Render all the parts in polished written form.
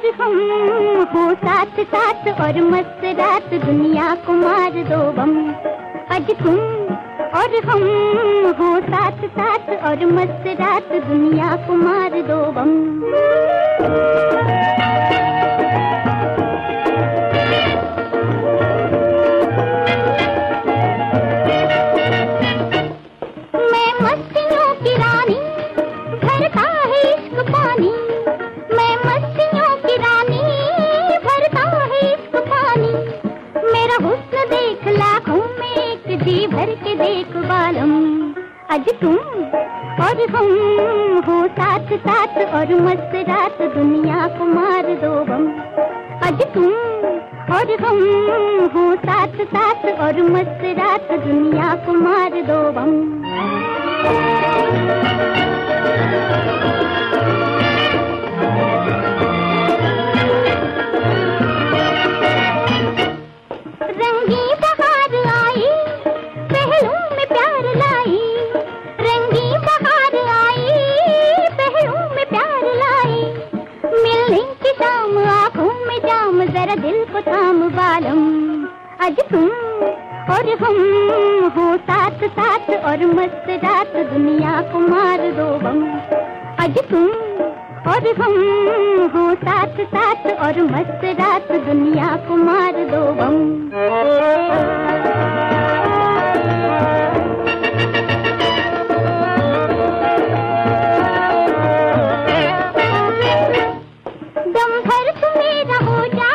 और हम हो साथ साथ और मस्त रात दुनिया को मार दो बम। आज तुम और हम हो साथ साथ और मस्त रात दुनिया को मार दो बम। मैं मस्तियों की रानी भरता है इश्क पानी, मैं मस्तियों की रानी भरता है इश्क पानी। मेरा हुस्न देख लाखों में एक जी भर के देख बालम। आज तुम और हम हो साथ साथ और मस्त रात दुनिया को मार दो बम। आज तुम और हम हो साथ साथ और मस्त रात दुनिया को मार दो बम। रंगी बहार आई पहलू में प्यार लाई, रंगी बहार आई पहलू में प्यार लाई। मिलने की शाम आंखों में जाम जरा दिल को थाम बालम। आज तुम और हम हो साथ साथ और मस्त रात दुनिया को मार दो बम। आज तुम और हम हो साथ साथ और मस्त रात दुनिया को मार दो बम। दम भर तुम मेरा हो जा,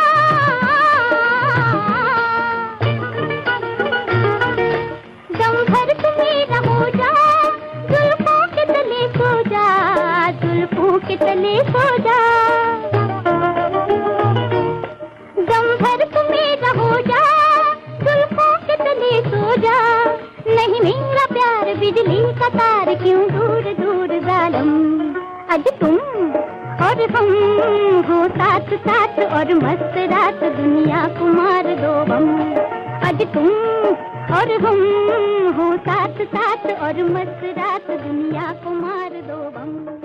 दम भर तुम मेरा हो जा, जुल्फों के तले सो जा, जुल्फों के तले सो जा। दम भर तुम मेरा हो जा, जुल्फों के तले सो जा। नहीं मेरा प्यार बिजली का तार क्यों दूर दूर जालम। आज तुम और हम हो साथ साथ और मस्त रात दुनिया को मार दो बम। आज तुम और हम हो साथ साथ और मस्त रात दुनिया को मार दो बम।